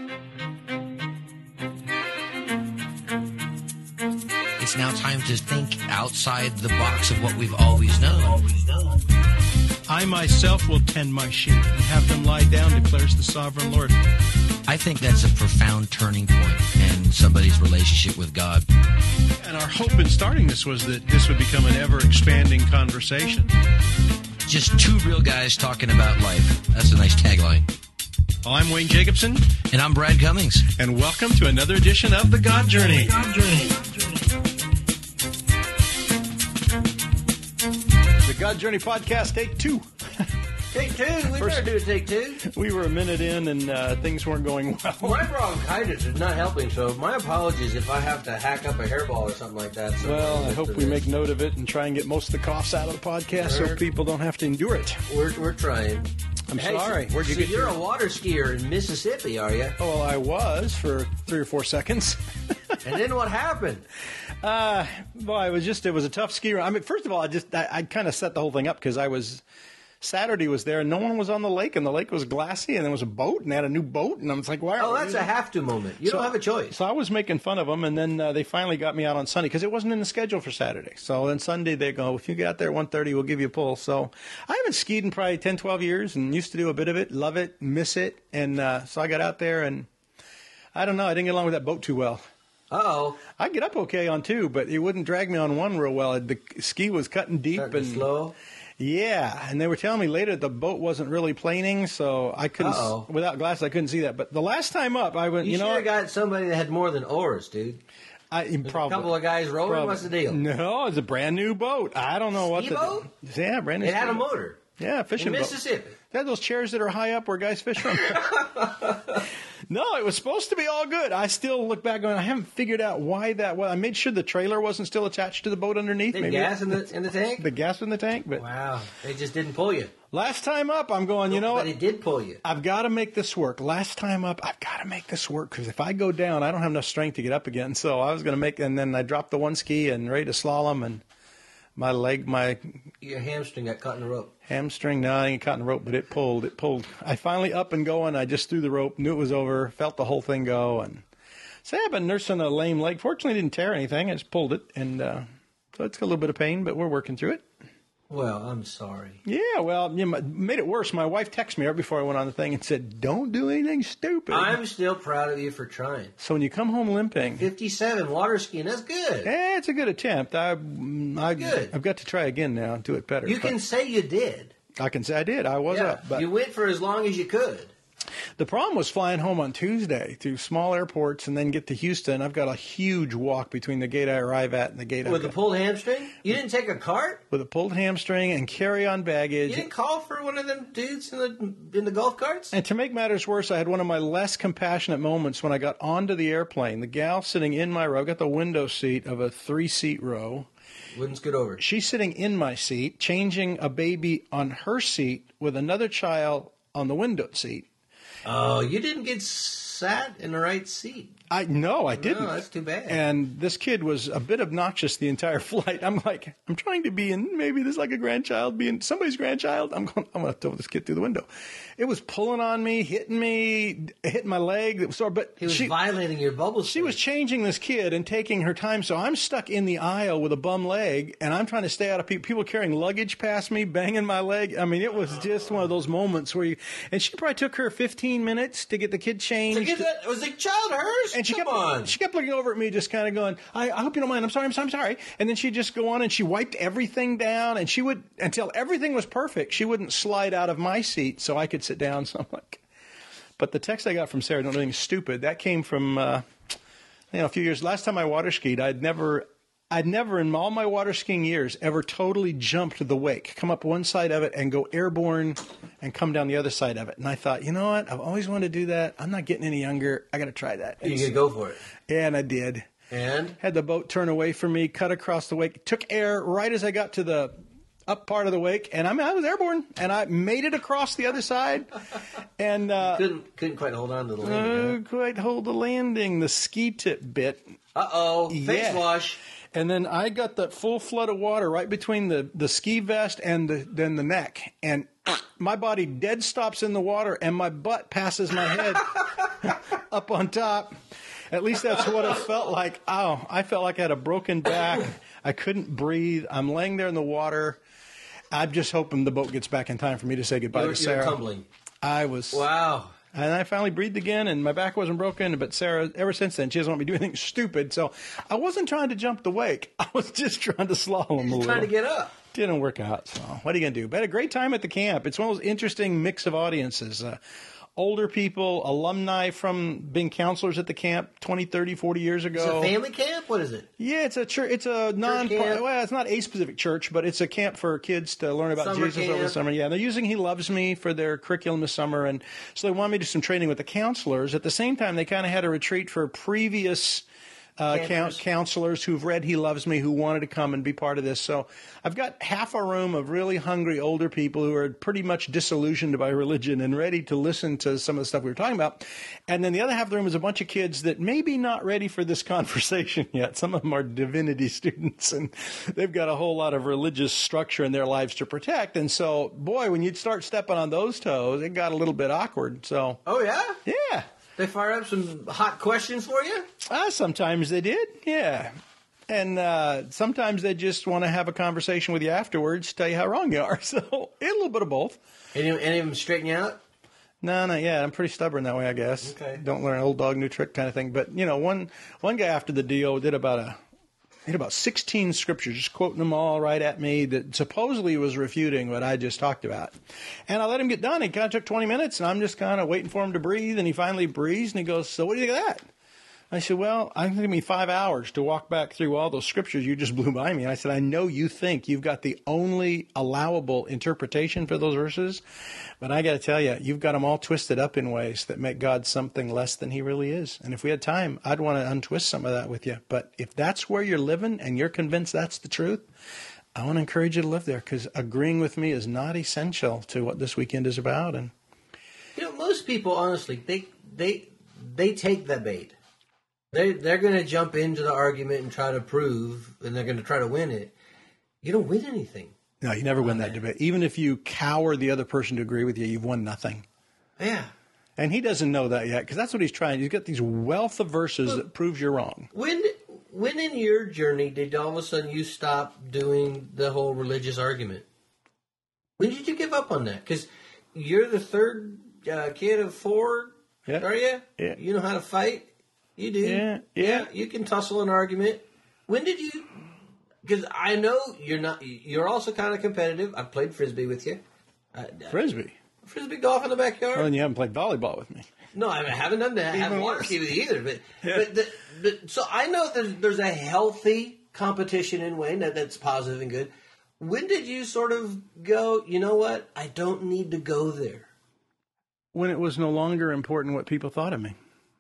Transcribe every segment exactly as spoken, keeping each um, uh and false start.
It's now time to think outside the box of what we've always known. I myself will tend my sheep and have them lie down, declares the sovereign Lord. I think that's a profound turning point in somebody's relationship with God. And our hope in starting this was that this would become an ever-expanding conversation. Just two real guys talking about life. That's a nice tagline. Well, I'm Wayne Jacobson. And I'm Brad Cummings. And welcome to another edition of The God Journey. God Journey. The God Journey podcast, take two. Take two. We First- better do a take two. We were a minute in and uh, things weren't going well. My bronchitis is not helping, so my apologies if I have to hack up a hairball or something like that. So Well, I listen hope to we this. make note of it and try and get most of the coughs out of the podcast so Sure. people don't have to endure it. We're, we're trying. I'm Hey, sorry. So, Where'd you so get you're your- a water skier in Mississippi, are you? Oh, well, I was for three or four seconds. And then what happened? Uh, well, it was just, it was a tough ski run. I mean, first of all, I just, I, I kind of set the whole thing up because I was, Saturday was there and no one was on the lake and the lake was glassy and there was a boat and they had a new boat and I was like, why? Oh, that's a have to moment. You So- don't have a choice. So I was making fun of them, and then uh, they finally got me out on Sunday because it wasn't in the schedule for Saturday. So then Sunday they go, if you get out there at one thirty, we'll give you a pull. So I haven't skied in probably ten, twelve years and used to do a bit of it, love it, miss it. And uh, so I got out there and I don't know, I didn't get along with that boat too well. Uh-oh. I get up okay on two, but it wouldn't drag me on one real well. The ski was cutting deep Starting and slow. yeah, and they were telling me later the boat wasn't really planing, so I couldn't Uh-oh. without glasses I couldn't see that. But the last time up, I went, You, you, should know, have got somebody that had more than oars, dude. I There's probably a couple of guys rowing. Probably. What's the deal? No, it's a brand new boat. I don't know what Ski the boat? Yeah, brand new. It had ski a boat. motor. Yeah, In fishing boat. Mississippi. They had those chairs that are high up where guys fish from. No, it was supposed to be all good. I still look back on. I haven't figured out why that was. I made sure the trailer wasn't still attached to the boat underneath. The Maybe gas in the in the tank? the gas in the tank. But Wow. They just didn't pull you. last time up, I'm going. You know But what? it did pull you. I've got to make this work. Last time up, I've got to make this work because if I go down, I don't have enough strength to get up again. So I was going to make, and then I dropped the one ski and ready to slalom, and my leg, my Your hamstring got caught in the rope. hamstring, no, I ain't caught in the rope, but it pulled. It pulled. I finally up and going. I just threw the rope, knew it was over, felt the whole thing go, and so I've been nursing a lame leg. Fortunately, didn't tear anything. I just pulled it, and uh, so it's got a little bit of pain, but we're working through it. Well, I'm sorry. Yeah, well, you know, made it worse. My wife texted me right before I went on the thing and said, "Don't do anything stupid." I'm still proud of you for trying. So when you come home limping, fifty-seven water skiing. That's good. eh, it's a good attempt. I, I, Good. I've got to try again now and do it better. You but can say you did. I can say I did. I was Yeah. up. But You went for as long as you could. the problem was flying home on Tuesday to small airports and then get to Houston. I've got a huge walk between the gate I arrive at and the gate I With a pulled hamstring? You didn't take a cart? with a pulled hamstring and carry-on baggage. You didn't call for one of them dudes in the in the golf carts? And to make matters worse, I had one of my less compassionate moments when I got onto the airplane. The gal sitting in my row, I got the window seat of a three-seat row. Wouldn't scoot over. She's sitting in my seat, changing a baby on her seat with another child on the window seat. Oh, you didn't get sat in the right seat. I no, I didn't. No, that's too bad. And this kid was a bit obnoxious the entire flight. I'm like, I'm trying to be in, maybe there's like a grandchild being somebody's grandchild. I'm going, I'm going to throw this kid through the window. It was pulling on me, hitting me, hitting my leg. It was sore, but He was she, violating your bubble she was changing this kid and taking her time. So I'm stuck in the aisle with a bum leg, and I'm trying to stay out of people. People carrying luggage past me, banging my leg. I mean, it was just one of those moments where you. And she probably took her fifteen minutes to get the kid changed. To get that, was the child hers? And she Come kept, on. she kept looking over at me, just kind of going, I, I hope you don't mind. I'm sorry, I'm sorry, I'm sorry. And then she'd just go on and she wiped everything down. And she would, until everything was perfect, she wouldn't slide out of my seat so I could sit down. So I'm like, but the text I got from Sarah, don't do anything stupid, that came from, uh, you know, a few years. Last time I water skied, I'd never, I'd never in all my water skiing years ever totally jumped the wake, come up one side of it and go airborne and come down the other side of it. And I thought, you know what? I've always wanted to do that. I'm not getting any younger. I got to try that. You could go for it. And I did. And? Had the boat turn away from me, cut across the wake, took air right as I got to the up part of the wake, and I mean, I was airborne, and I made it across the other side, and uh, couldn't couldn't quite hold on to the uh, landing. Huh? quite hold the landing. The ski tip bit. Uh oh, face Yeah. wash. And then I got that full flood of water right between the, the ski vest and the, then the neck. And my body dead stops in the water, and my butt passes my head up on top. At least that's what it felt like. Oh, I felt like I had a broken back. I couldn't breathe. I'm laying there in the water. I'm just hoping the boat gets back in time for me to say goodbye You're, to Sarah. you're tumbling. I was. Wow. And I finally breathed again, and my back wasn't broken. But Sarah, ever since then, she doesn't want me to do anything stupid. So I wasn't trying to jump the wake. I was just trying to slalom a little. Trying to get up. Didn't work out. So what are you going to do? But I had a great time at the camp. It's one of those interesting mix of audiences. Uh, older people, alumni from being counselors at the camp twenty, thirty, forty years ago. It's a family camp? What is it? Yeah, it's a church. It's a non. camp? Well, it's not a specific church, but it's a camp for kids to learn about Summer Jesus camp. over the summer. Yeah, they're using He Loves Me for their curriculum this summer, and so they wanted me to do some training with the counselors. At the same time, they kind of had a retreat for previous uh, count, counselors who've read He Loves Me, who wanted to come and be part of this. So I've got half a room of really hungry older people who are pretty much disillusioned by religion and ready to listen to some of the stuff we were talking about. And then the other half of the room is a bunch of kids that maybe not ready for this conversation yet. Some of them are divinity students, and they've got a whole lot of religious structure in their lives to protect. And so, boy, when you'd start stepping on those toes, it got a little bit awkward. So, Oh, yeah? yeah. They fire up some hot questions for you? Uh, sometimes they did, yeah. And uh, sometimes they just want to have a conversation with you afterwards, tell you how wrong you are. So a little bit of both. Any, any of them straighten you out? No, not yet. I'm pretty stubborn that way, I guess. Okay. Don't learn old dog, new trick kind of thing. But, you know, one one guy after the deal did about a he did about sixteen scriptures, just quoting them all right at me that supposedly was refuting what I just talked about. And I let him get done. It kind of took twenty minutes, and I'm just kind of waiting for him to breathe. And he finally breathes, and he goes, "So what do you think of that?" I said, "Well, I'm going to me five hours to walk back through all those scriptures you just blew by me." And I said, "I know you think you've got the only allowable interpretation for those verses, but I got to tell you, you've got them all twisted up in ways that make God something less than He really is. And if we had time, I'd want to untwist some of that with you. But if that's where you're living and you're convinced that's the truth, I want to encourage you to live there, because agreeing with me is not essential to what this weekend is about." And You know, most people, honestly, they they they take the bait. They they're going to jump into the argument and try to prove, and they're going to try to win it. You don't win anything. no, you never win that debate. Even if you cower the other person to agree with you, you've won nothing. Yeah. And he doesn't know that yet, because that's what he's trying. He's got these wealth of verses that proves you're wrong. When when in your journey did all of a sudden you stop doing the whole religious argument? When did you give up on that? Because you're the third uh, kid of four, Yeah. are you? Yeah. You know how to fight? You do. Yeah, yeah. You can tussle an argument. When did you... Because I know you're not... You're also kind of competitive. I've played Frisbee with you. Uh, Frisbee. Frisbee golf in the backyard? Well, and you haven't played volleyball with me. No, I haven't done that. I haven't Even wanted worse. to with you either. But, but, the, but so I know there's, there's a healthy competition in Wayne that, that's positive and good. When did you sort of go, you know what? I don't need to go there. When it was no longer important what people thought of me.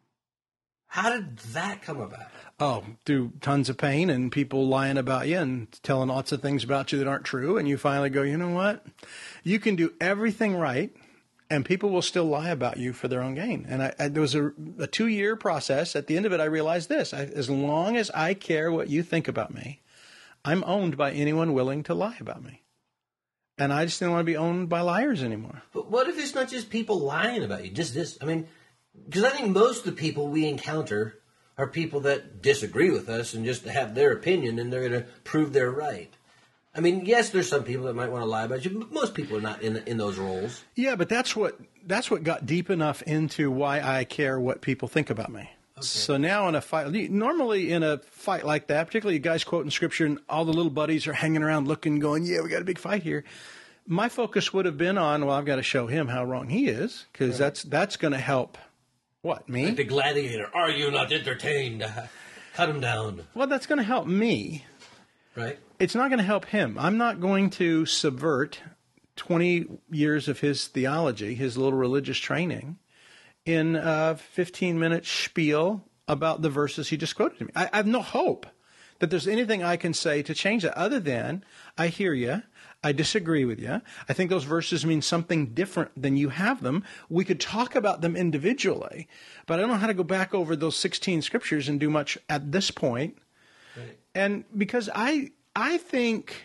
How did that come about? Oh, through tons of pain and people lying about you and telling lots of things about you that aren't true. And you finally go, you know what? You can do everything right, and people will still lie about you for their own gain. And I, I, there was a, a two-year process. At the end of it, I realized this. I, as long as I care what you think about me, I'm owned by anyone willing to lie about me. And I just didn't want to be owned by liars anymore. But what if it's not just people lying about you? Just this. I mean, because I think most of the people we encounter are people that disagree with us and just have their opinion, and they're going to prove they're right. I mean, yes, there's some people that might want to lie about you, but most people are not in in those roles. Yeah, but that's what that's what got deep enough into why I care what people think about me. Okay. So now in a fight, normally in a fight like that, particularly you guys quoting scripture and all the little buddies are hanging around looking, going, yeah, we got a big fight here. My focus would have been on, well, I've got to show him how wrong he is, because right. that's that's going to help. What, me? Like the gladiator. Are you not entertained? Cut him down. Well, that's going to help me. Right. It's not going to help him. I'm not going to subvert twenty years of his theology, his little religious training, in a fifteen-minute spiel about the verses he just quoted to me. I, I have no hope that there's anything I can say to change that, other than I hear you. I disagree with you. I think those verses mean something different than you have them. We could talk about them individually, but I don't know how to go back over those sixteen scriptures and do much at this point. Right. And because I I think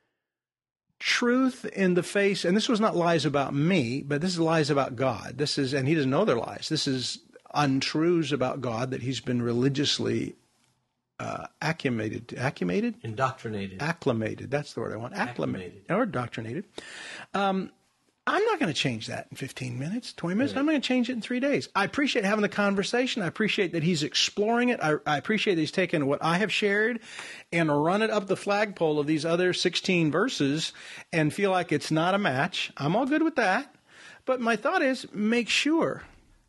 truth in the face, and this was not lies about me, but this is lies about God. This is, and he doesn't know they're lies. This is untruths about God that he's been religiously uh, acclimated, acclimated, indoctrinated, acclimated. That's the word I want. Acclimated, Acclimated. or indoctrinated. Um, I'm not going to change that in fifteen minutes, twenty minutes. Right. I'm going to change it in three days. I appreciate having the conversation. I appreciate that he's exploring it. I, I appreciate that he's taken what I have shared and run it up the flagpole of these other sixteen verses and feel like it's not a match. I'm all good with that. But my thought is, make sure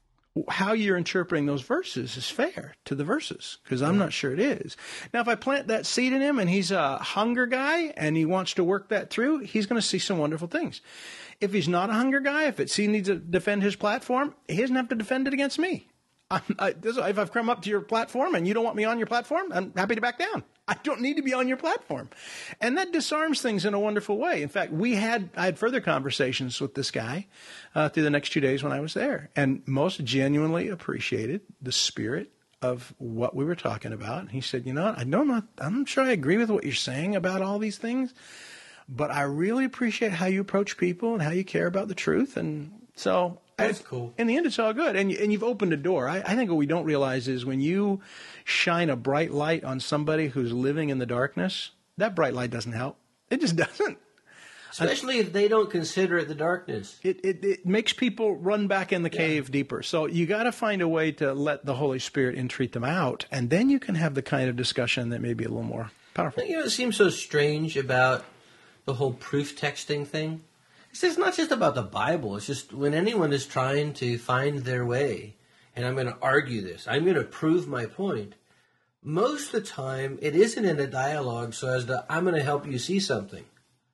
how you're interpreting those verses is fair to the verses, because I'm not sure it is. Now, if I plant that seed in him and he's a hunger guy and he wants to work that through, he's going to see some wonderful things. If he's not a hunger guy, if it's he needs to defend his platform, he doesn't have to defend it against me. I'm, I, this, if I've come up to your platform and you don't want me on your platform, I'm happy to back down. I don't need to be on your platform. And that disarms things in a wonderful way. In fact, we had I had further conversations with this guy uh, through the next two days when I was there, and most genuinely appreciated the spirit of what we were talking about. And he said, you know, I don't know, I'm not sure I agree with what you're saying about all these things, but I really appreciate how you approach people and how you care about the truth. And so That's I, cool. in the end, it's all good. And, and you've opened a door. I, I think what we don't realize is when you shine a bright light on somebody who's living in the darkness, that bright light doesn't help. It just doesn't. Especially if they don't consider it the darkness. It, it, it makes people run back in the cave Yeah. deeper. So you got to find a way to let the Holy Spirit entreat them out. And then you can have the kind of discussion that may be a little more powerful. You know, it seems so strange about the whole proof texting thing. It's not just about the Bible. It's just when anyone is trying to find their way, and I'm going to argue this, I'm going to prove my point, most of the time it isn't in a dialogue so as to, I'm going to help you see something.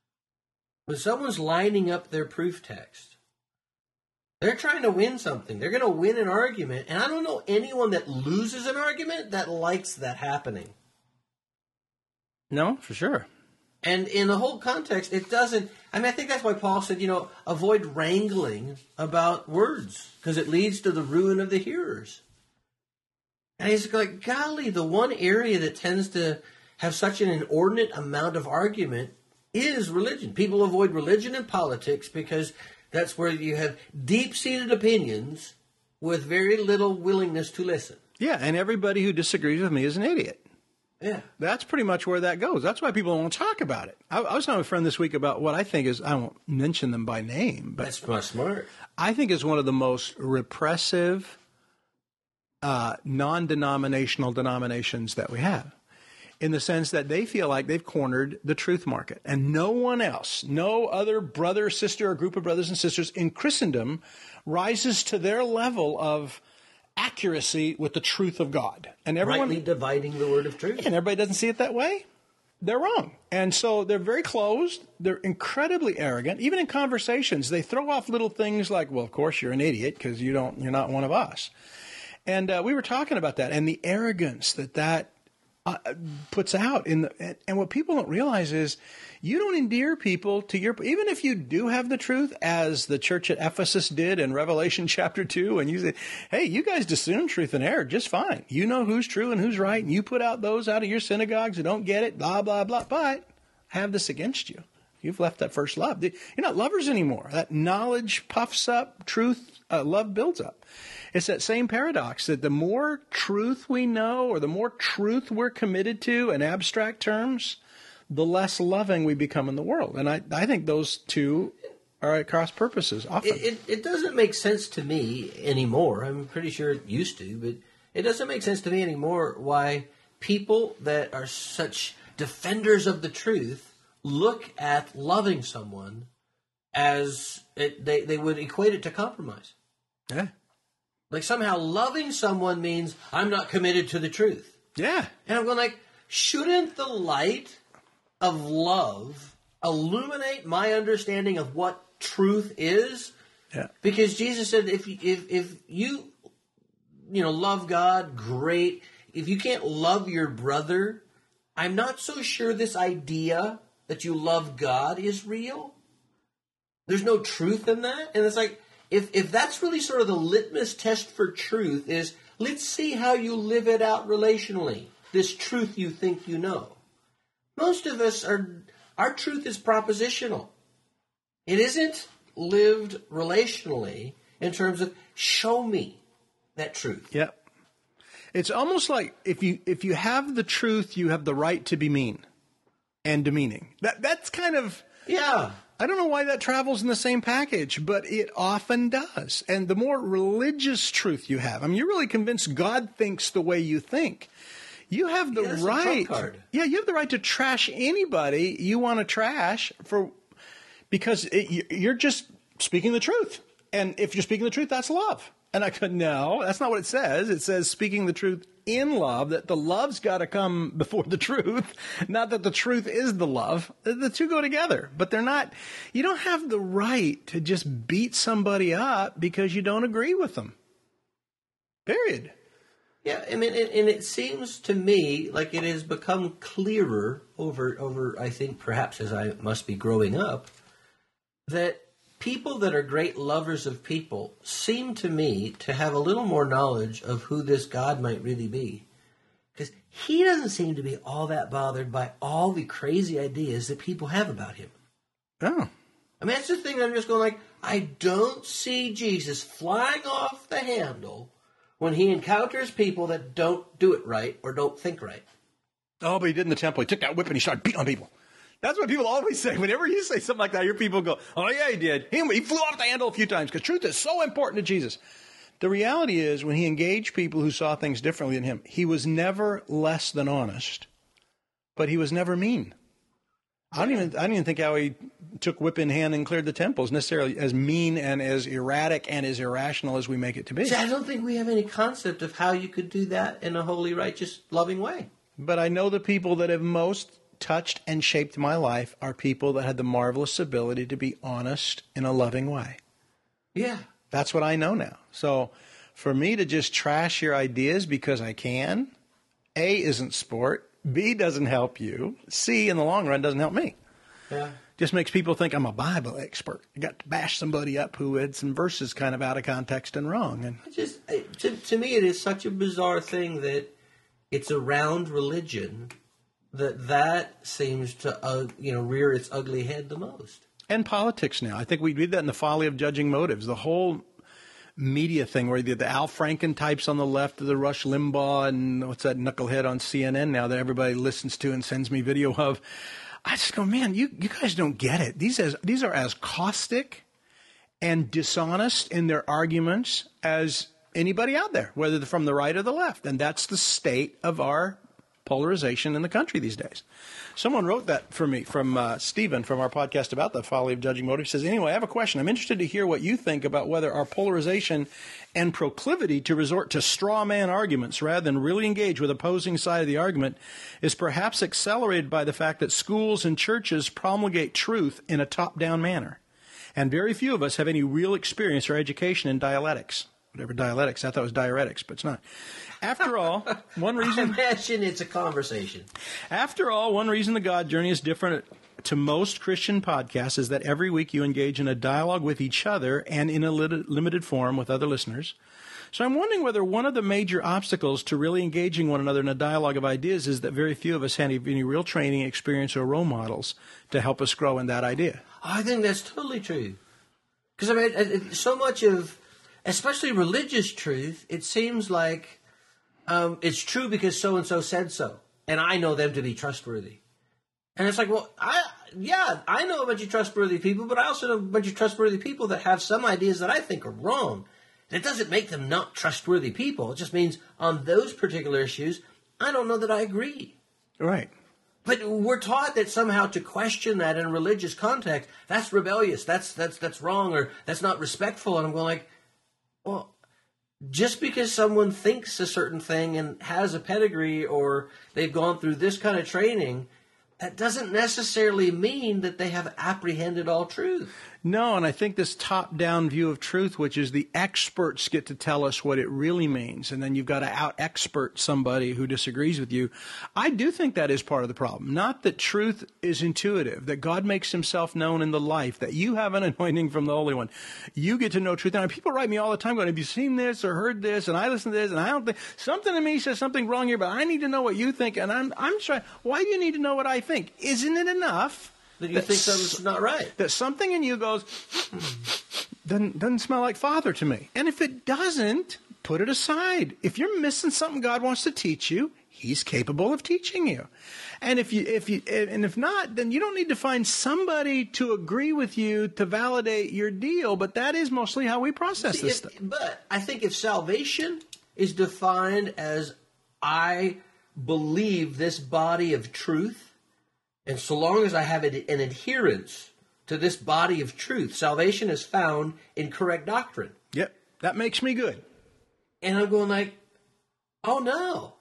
When someone's lining up their proof text, they're trying to win something. They're going to win an argument, and I don't know anyone that loses an argument that likes that happening. No, for sure. And in the whole context, it doesn't... I mean, I think that's why Paul said, you know, avoid wrangling about words, because it leads to the ruin of the hearers. And he's like, golly, the one area that tends to have such an inordinate amount of argument is religion. People avoid religion and politics because that's where you have deep-seated opinions with very little willingness to listen. Yeah, and everybody who disagrees with me is an idiot. Yeah. That's pretty much where that goes. That's why people don't want to talk about it. I, I was talking to a friend this week about what I think is, I won't mention them by name, but That's my smart. I think is one of the most repressive uh, non-denominational denominations that we have, in the sense that they feel like they've cornered the truth market, and no one else, no other brother, sister, or group of brothers and sisters in Christendom rises to their level of accuracy with the truth of God. And everyone, Rightly dividing the word of truth. and everybody doesn't see it that way, they're wrong. And so they're very closed. They're incredibly arrogant. Even in conversations, they throw off little things like, well, of course you're an idiot because you don't, you're not one of us. And uh, we were talking about that and the arrogance that that uh, puts out in the, and, and what people don't realize is you don't endear people to your, even if you do have the truth, as the church at Ephesus did in Revelation chapter two, and you say, hey, you guys discern truth and error just fine. You know who's true and who's right, and you put out those out of your synagogues who don't get it, blah, blah, blah. But I have this against you. You've left that first love. You're not lovers anymore. That knowledge puffs up, truth, uh, love builds up. It's that same paradox that the more truth we know, or the more truth we're committed to in abstract terms, the less loving we become in the world. And I, I think those two are at cross purposes often. It, it, it doesn't make sense to me anymore. I'm pretty sure it used to, but it doesn't make sense to me anymore why people that are such defenders of the truth look at loving someone as it, they, they would equate it to compromise. Yeah. Like somehow loving someone means I'm not committed to the truth. Yeah. And I'm going like, shouldn't the light of love illuminate my understanding of what truth is? Yeah. Because Jesus said, if if if you you know love God, great. If you can't love your brother, I'm not so sure this idea that you love God is real? There's no truth in that? And it's like, if, if that's really sort of the litmus test for truth is, let's see how you live it out relationally, this truth you think you know. Most of us are, our truth is propositional. It isn't lived relationally in terms of, show me that truth. Yep. It's almost like if you if you have the truth, you have the right to be mean and demeaning. That that's kind of, yeah. I don't know why that travels in the same package, but it often does. And the more religious truth you have, I mean, you're really convinced God thinks the way you think. You have the Yeah, that's a right. trump card. Yeah, you have the right to trash anybody you want to trash for because it, you're just speaking the truth. And if you're speaking the truth, that's love. And I could, no, that's not what it says. It says speaking the truth in love, that the love's got to come before the truth, not that the truth is the love. The two go together, but they're not. You don't have the right to just beat somebody up because you don't agree with them. Period. Yeah, I mean, and, and it seems to me like it has become clearer over, over, I think, perhaps as I must be growing up, that people that are great lovers of people seem to me to have a little more knowledge of who this God might really be. Because he doesn't seem to be all that bothered by all the crazy ideas that people have about him. Oh. I mean, that's the thing. I'm just going like, I don't see Jesus flying off the handle when he encounters people that don't do it right or don't think right. Oh, but he did in the temple. He took that whip and he started beating on people. That's what people always say. Whenever you say something like that, your people go, oh, yeah, he did. He, he flew off the handle a few times because truth is so important to Jesus. The reality is when he engaged people who saw things differently than him, he was never less than honest, but he was never mean. I don't even I don't even think how he took whip in hand and cleared the temple is necessarily as mean and as erratic and as irrational as we make it to be. See, I don't think we have any concept of how you could do that in a holy, righteous, loving way. But I know the people that have most touched and shaped my life are people that had the marvelous ability to be honest in a loving way. Yeah. That's what I know now. So for me to just trash your ideas because I can, A, isn't sport. B, doesn't help you. C, in the long run, doesn't help me. Yeah. Just makes people think I'm a Bible expert. I got to bash somebody up who had some verses kind of out of context and wrong. And It just to, to me, it is such a bizarre thing that it's around religion that that seems to uh, you know rear its ugly head the most. And politics now. I think we read that in The Folly of Judging Motives. The whole media thing where the, the Al Franken types on the left of the Rush Limbaugh and what's that knucklehead on C N N now that everybody listens to and sends me video of. I just go, man, you, you guys don't get it. These as, these are as caustic and dishonest in their arguments as anybody out there, whether they're from the right or the left. And that's the state of our polarization in the country these days. Someone wrote that for me from uh, Stephen from our podcast about The Folly of Judging Motives. Says, anyway, I have a question. I'm interested to hear what you think about whether our polarization and proclivity to resort to straw man arguments rather than really engage with opposing side of the argument is perhaps accelerated by the fact that schools and churches promulgate truth in a top-down manner. And very few of us have any real experience or education in dialectics. Whatever dialectics, I thought it was diuretics, but it's not. After all, one reason... I imagine it's a conversation. After all, one reason the God Journey is different to most Christian podcasts is that every week you engage in a dialogue with each other and in a limited form with other listeners. So I'm wondering whether one of the major obstacles to really engaging one another in a dialogue of ideas is that very few of us have any real training, experience, or role models to help us grow in that idea. I think that's totally true. Because, I mean, so much of, especially religious truth, it seems like um, it's true because so-and-so said so, and I know them to be trustworthy. And it's like, well, I yeah, I know a bunch of trustworthy people, but I also know a bunch of trustworthy people that have some ideas that I think are wrong. And it doesn't make them not trustworthy people. It just means on those particular issues, I don't know that I agree. Right. But we're taught that somehow to question that in a religious context, that's rebellious, that's that's that's wrong, or that's not respectful. And I'm going like, well, just because someone thinks a certain thing and has a pedigree or they've gone through this kind of training, that doesn't necessarily mean that they have apprehended all truth. No, and I think this top-down view of truth, which is the experts get to tell us what it really means, and then you've got to out-expert somebody who disagrees with you. I do think that is part of the problem. Not that truth is intuitive, that God makes himself known in the life, that you have an anointing from the Holy One. You get to know truth. And people write me all the time going, have you seen this or heard this? And I listen to this, and I don't think, something in me says something wrong here, but I need to know what you think. And I'm, I'm trying, why do you need to know what I think? Isn't it enough that you think something's not right? That something in you goes, doesn't, doesn't smell like Father to me. And if it doesn't, put it aside. If you're missing something God wants to teach you, he's capable of teaching you. And if you, if you, and if not, then you don't need to find somebody to agree with you to validate your deal. But that is mostly how we process See, this if, stuff. But I think if salvation is defined as I believe this body of truth, and so long as I have an adherence to this body of truth, salvation is found in correct doctrine. Yep, that makes me good. And I'm going like, oh no.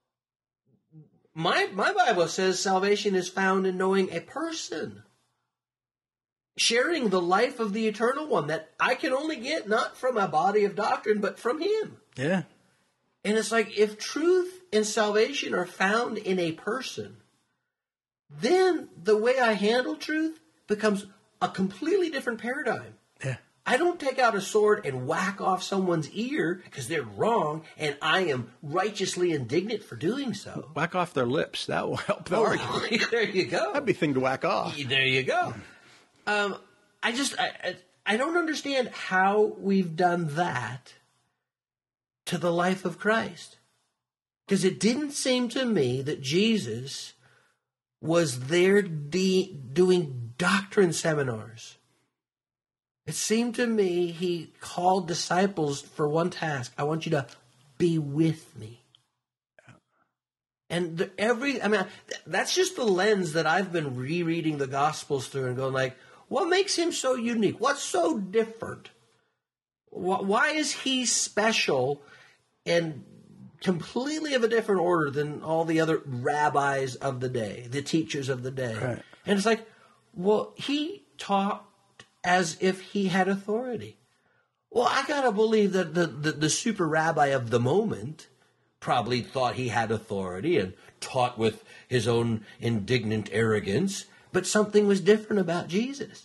My my Bible says salvation is found in knowing a person. Sharing the life of the Eternal One that I can only get not from a body of doctrine, but from him. Yeah. And it's like, if truth and salvation are found in a person, then the way I handle truth becomes a completely different paradigm. Yeah. I don't take out a sword and whack off someone's ear because they're wrong, and I am righteously indignant for doing so. Whack off their lips. That will help the Oh, argument. there you go. That'd be a thing to whack off. There you go. Um, I just, I, I, I don't understand how we've done that to the life of Christ. Because it didn't seem to me that Jesus was there de- doing doctrine seminars. It seemed to me he called disciples for one task. I want you to be with me. And the, every, I mean, that's just the lens that I've been rereading the Gospels through and going like, what makes him so unique? What's so different? Why is he special and completely of a different order than all the other rabbis of the day, the teachers of the day? Right. And it's like, well, he taught as if he had authority. Well, I gotta believe that the, the, the super rabbi of the moment probably thought he had authority and taught with his own indignant arrogance, but something was different about Jesus.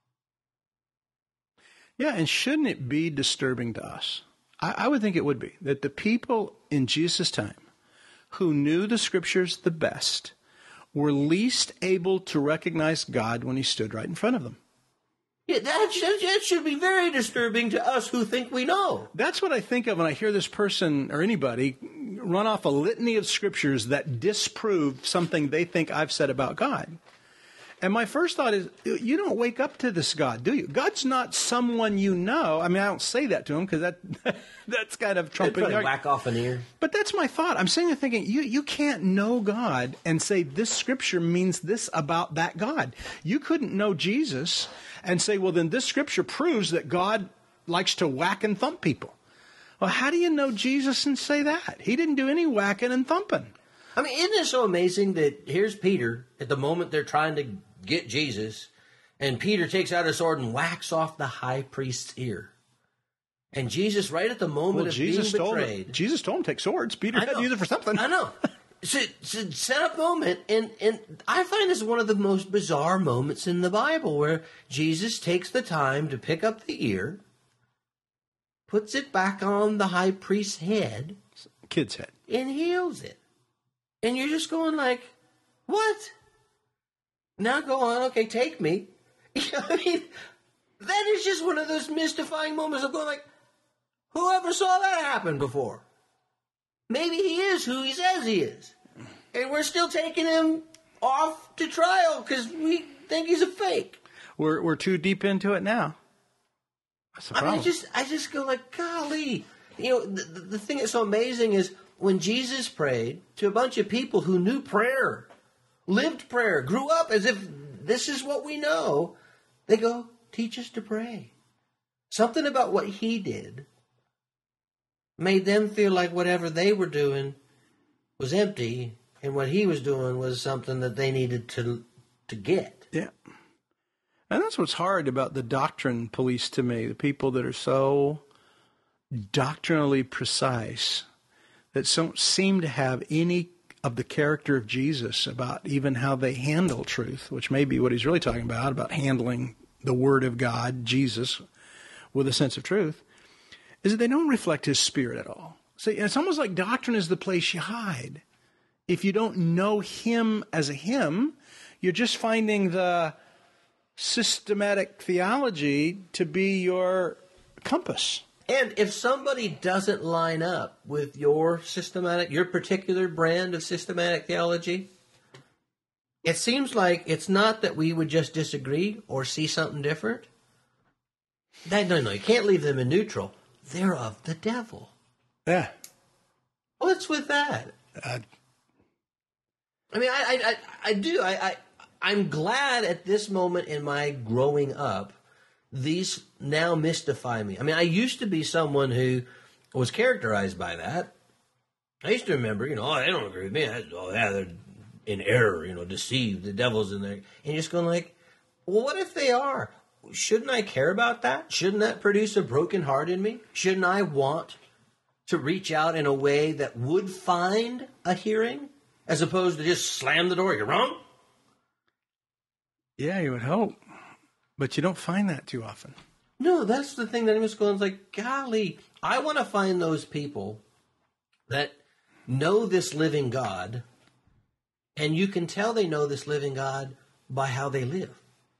Yeah, and shouldn't it be disturbing to us? I, I would think it would be, that the people in Jesus' time who knew the Scriptures the best were least able to recognize God when he stood right in front of them. Yeah, that should, that should be very disturbing to us who think we know. That's what I think of when I hear this person or anybody run off a litany of scriptures that disprove something they think I've said about God. And my first thought is, you don't wake up to this God, do you? God's not someone you know. I mean, I don't say that to him because that that's kind of trumping. Probably whack off an ear. But that's my thought. I'm sitting there thinking, you, you can't know God and say this scripture means this about that God. You couldn't know Jesus and say, well, then this scripture proves that God likes to whack and thump people. Well, how do you know Jesus and say that? He didn't do any whacking and thumping. I mean, isn't it so amazing that here's Peter at the moment they're trying to get Jesus, and Peter takes out a sword and whacks off the high priest's ear. And Jesus, right at the moment Well, of Jesus being told betrayed... him, Jesus told him to take swords. Peter I had to know. use it for something. I know. It's a, it's a set-up moment, and, and I find this one of the most bizarre moments in the Bible where Jesus takes the time to pick up the ear, puts it back on the high priest's head, Kid's head. and heals it. And you're just going like, what? Now go on, okay, take me. You know, I mean, that is just one of those mystifying moments of going like, whoever saw that happen before? Maybe he is who he says he is. And we're still taking him off to trial because we think he's a fake. We're we're too deep into it now. That's the I problem. mean, I just, I just go like, golly. You know, the, the thing that's so amazing is when Jesus prayed to a bunch of people who knew prayer, lived prayer, grew up as if this is what we know, they go, teach us to pray. Something about what he did made them feel like whatever they were doing was empty, and what he was doing was something that they needed to to get. Yeah. And that's what's hard about the doctrine police to me, the people that are so doctrinally precise that don't seem to have any of the character of Jesus about even how they handle truth, which may be what he's really talking about, about handling the Word of God, Jesus, with a sense of truth, is that they don't reflect his Spirit at all. See, it's almost like doctrine is the place you hide. If you don't know him as a him, you're just finding the systematic theology to be your compass. And if somebody doesn't line up with your systematic, your particular brand of systematic theology, it seems like it's not that we would just disagree or see something different. That, no, no, you can't leave them in neutral. They're of the devil. Yeah. What's with that? Uh, I mean, I, I, I, I do. I, I, I'm glad at this moment in my growing up, these now mystify me. I mean, I used to be someone who was characterized by that. I used to remember, you know, oh, they don't agree with me. I, oh, yeah, they're in error, you know, deceived. The devil's in there. And you're just going like, well, what if they are? Shouldn't I care about that? Shouldn't that produce a broken heart in me? Shouldn't I want to reach out in a way that would find a hearing as opposed to just slam the door? You're wrong? Yeah, you would hope. But you don't find that too often. No, that's the thing that I'm just going, like, golly, I want to find those people that know this living God, and you can tell they know this living God by how they live.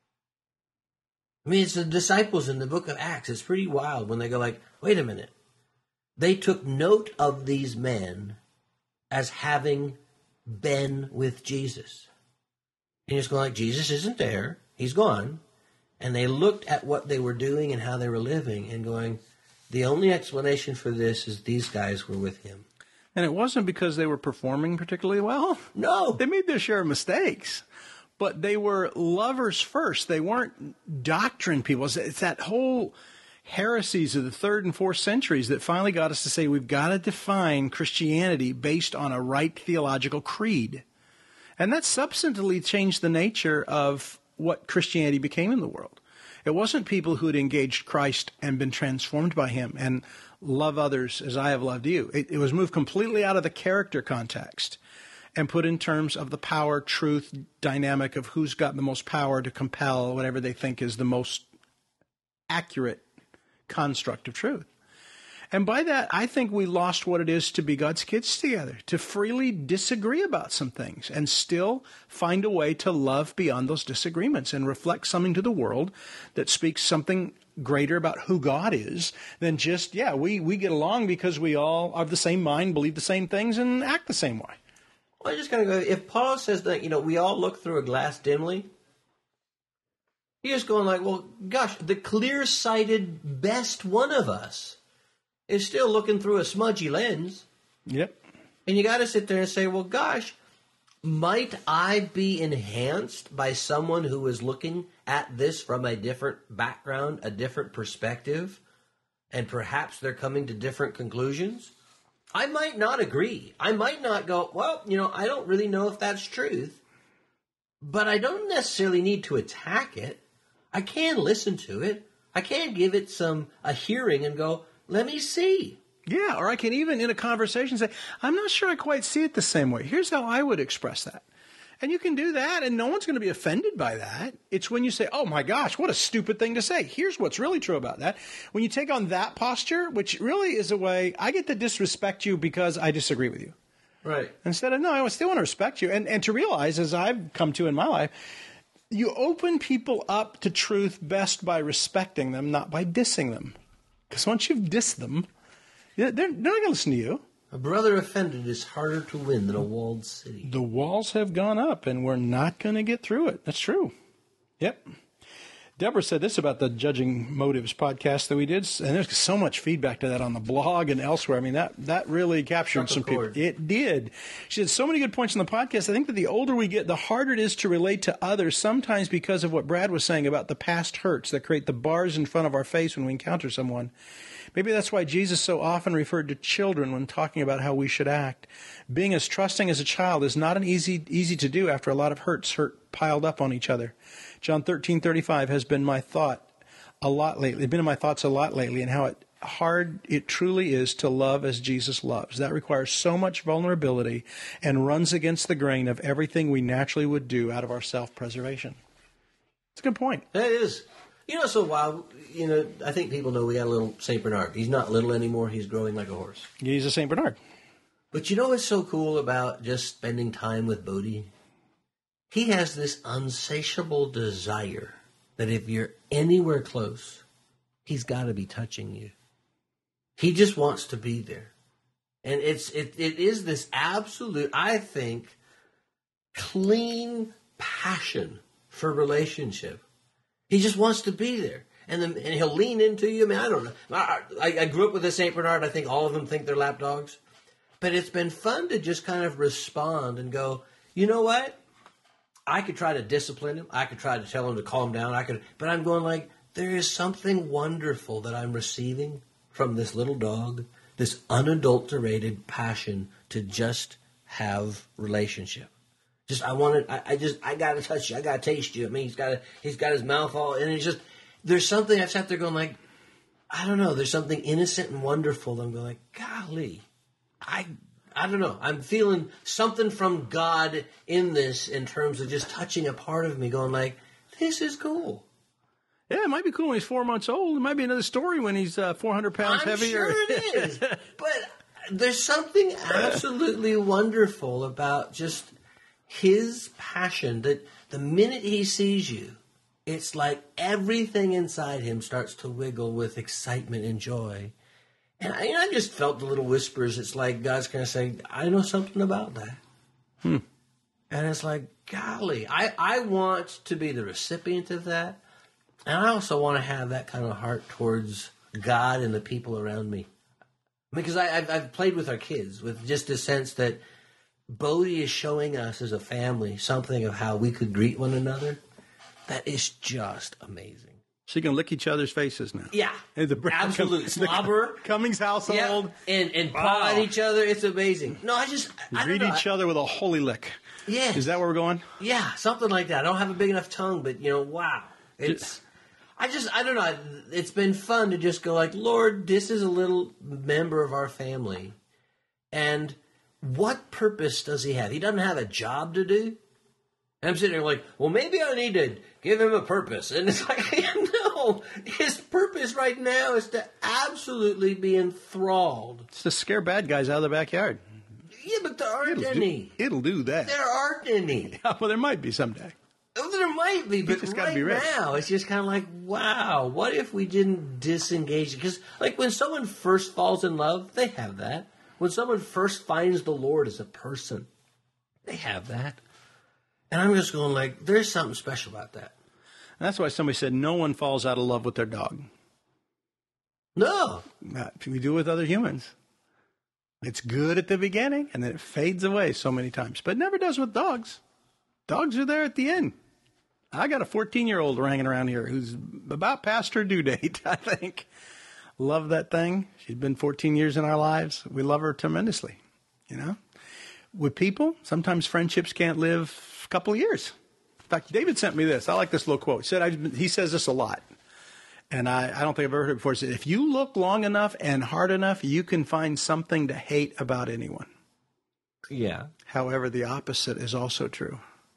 I mean, it's the disciples in the book of Acts. It's pretty wild when they go like, wait a minute. They took note of these men as having been with Jesus. And you're just going like, Jesus isn't there. He's gone. And they looked at what they were doing and how they were living and going, the only explanation for this is these guys were with him. And it wasn't because they were performing particularly well. No. They made their share of mistakes. But they were lovers first. They weren't doctrine people. It's, it's that whole heresies of the third and fourth centuries that finally got us to say we've got to define Christianity based on a right theological creed. And that substantively changed the nature of what Christianity became in the world. It wasn't people who had engaged Christ and been transformed by him and love others as I have loved you. It, it was moved completely out of the character context and put in terms of the power, truth, dynamic of who's got the most power to compel whatever they think is the most accurate construct of truth. And by that, I think we lost what it is to be God's kids together, to freely disagree about some things and still find a way to love beyond those disagreements and reflect something to the world that speaks something greater about who God is than just, yeah, we, we get along because we all are of the same mind, believe the same things, and act the same way. Well, I just kind of go, if Paul says that, you know, we all look through a glass dimly, he's just going like, well, gosh, the clear-sighted best one of us is still looking through a smudgy lens. Yep. And you got to sit there and say, well, gosh, might I be enhanced by someone who is looking at this from a different background, a different perspective, and perhaps they're coming to different conclusions? I might not agree. I might not go, well, you know, I don't really know if that's truth, but I don't necessarily need to attack it. I can listen to it. I can give it some a hearing and go, let me see. Yeah, or I can even in a conversation say, I'm not sure I quite see it the same way. Here's how I would express that. And you can do that, and no one's going to be offended by that. It's when you say, oh my gosh, what a stupid thing to say. Here's what's really true about that. When you take on that posture, which really is a way, I get to disrespect you because I disagree with you. Right. Instead of, no, I still want to respect you. And, and to realize, as I've come to in my life, you open people up to truth best by respecting them, not by dissing them. Because once you've dissed them, they're, they're not going to listen to you. A brother offended is harder to win than a walled city. The walls have gone up, and we're not going to get through it. That's true. Yep. Deborah said this about the Judging Motives podcast that we did, and there's so much feedback to that on the blog and elsewhere. I mean, that, that really captured some people. It did. She had so many good points on the podcast. I think that the older we get, the harder it is to relate to others, sometimes because of what Brad was saying about the past hurts that create the bars in front of our face when we encounter someone. Maybe that's why Jesus so often referred to children when talking about how we should act. Being as trusting as a child is not an easy easy to do after a lot of hurts hurt piled up on each other. John thirteen thirty-five has been my thought a lot lately. It's been in my thoughts a lot lately, and how it hard it truly is to love as Jesus loves. That requires so much vulnerability and runs against the grain of everything we naturally would do out of our self-preservation. It's a good point. That is. You know, so while, you know, I think people know we got a little Saint Bernard. He's not little anymore. He's growing like a horse. He's a Saint Bernard. But you know what's so cool about just spending time with Bodhi? He has this insatiable desire that if you're anywhere close, he's got to be touching you. He just wants to be there. And it's it it is this absolute, I think, clean passion for relationship. He just wants to be there. And then, and he'll lean into you. I mean, I don't know. I, I, I grew up with a Saint Bernard. I think all of them think they're lap dogs. But it's been fun to just kind of respond and go, you know what? I could try to discipline him. I could try to tell him to calm down. I could, but I'm going like, there is something wonderful that I'm receiving from this little dog, this unadulterated passion to just have relationship. Just, I want to, I, I just, I got to touch you. I got to taste you. I mean, he's got, he's got his mouth all, and it's just, there's something I've sat there going like, I don't know. There's something innocent and wonderful. I'm going like, golly, I, I don't know. I'm feeling something from God in this in terms of just touching a part of me going like, this is cool. Yeah, it might be cool when he's four months old. It might be another story when he's uh, four hundred pounds I'm heavier. Sure it is. But there's something absolutely wonderful about just his passion that the minute he sees you, it's like everything inside him starts to wiggle with excitement and joy. And I, I just felt the little whispers. It's like God's kind of saying, I know something about that. Hmm. And it's like, golly, I, I want to be the recipient of that. And I also want to have that kind of heart towards God and the people around me. Because I, I've, I've played with our kids with just a sense that Bodhi is showing us as a family something of how we could greet one another. That is just amazing. So you can lick each other's faces now. Yeah, And the, absolutely. the Slobber. Cummings household. Yeah. And, and paw at each other. It's amazing. No, I just... I Greet don't know. each other with a holy lick. Yeah. Is that where we're going? Yeah, something like that. I don't have a big enough tongue, but, you know, wow. It's... I just, I don't know. It's been fun to just go like, Lord, this is a little member of our family. And what purpose does he have? He doesn't have a job to do. And I'm sitting there like, well, maybe I need to give him a purpose. And it's like, no, his purpose right now is to absolutely be enthralled. It's to scare bad guys out of the backyard. Yeah, but there aren't It'll any. Do, it'll do that. There aren't any. Yeah, well, there might be someday. Oh, there might be, but just right gotta be ready. now, it's just kind of like, wow, what if we didn't disengage? Because, like, when someone first falls in love, they have that. When someone first finds the Lord as a person, they have that. And I'm just going like, there's something special about that. And that's why somebody said no one falls out of love with their dog. No. Uh, we do with other humans. It's good at the beginning, and then it fades away so many times. But it never does with dogs. Dogs are there at the end. I got a fourteen-year-old hanging around here who's about past her due date, I think. Love that thing. She's been fourteen years in our lives. We love her tremendously, you know. With people, sometimes friendships can't live a couple of years. In fact, David sent me this. I like this little quote. He said, I, he says this a lot, and I, I don't think I've ever heard it before. He said, if you look long enough and hard enough, you can find something to hate about anyone. Yeah. However, the opposite is also true.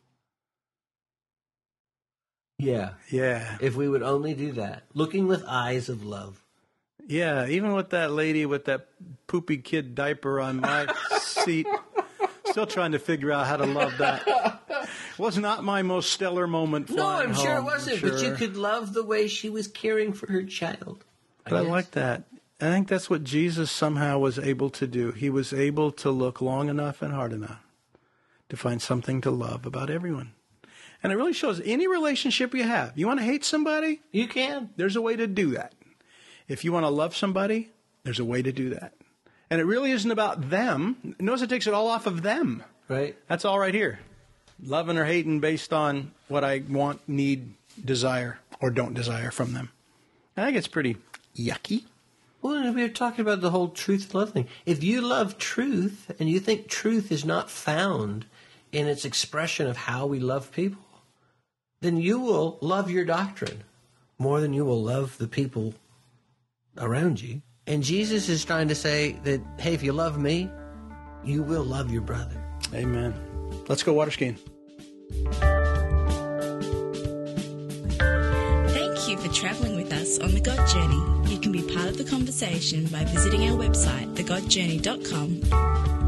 Yeah. Yeah. If we would only do that. Looking with eyes of love. Yeah, even with that lady with that poopy kid diaper on my seat, still trying to figure out how to love that. Was not my most stellar moment No, flying I'm sure it home, wasn't, sure. but you could love the way she was caring for her child. But I guess. like that. I think that's what Jesus somehow was able to do. He was able to look long enough and hard enough to find something to love about everyone. And it really shows any relationship you have. You want to hate somebody? You can. There's a way to do that. If you want to love somebody, there's a way to do that. And it really isn't about them. Notice it takes it all off of them. Right. That's all right here. Loving or hating based on what I want, need, desire, or don't desire from them. I think it's pretty yucky. Well, we were talking about the whole truth and love thing. If you love truth and you think truth is not found in its expression of how we love people, then you will love your doctrine more than you will love the people around you. And Jesus is trying to say that, hey, if you love me, you will love your brother. Amen. Let's go water skiing. Thank you for traveling with us on The God Journey. You can be part of the conversation by visiting our website, the god journey dot com,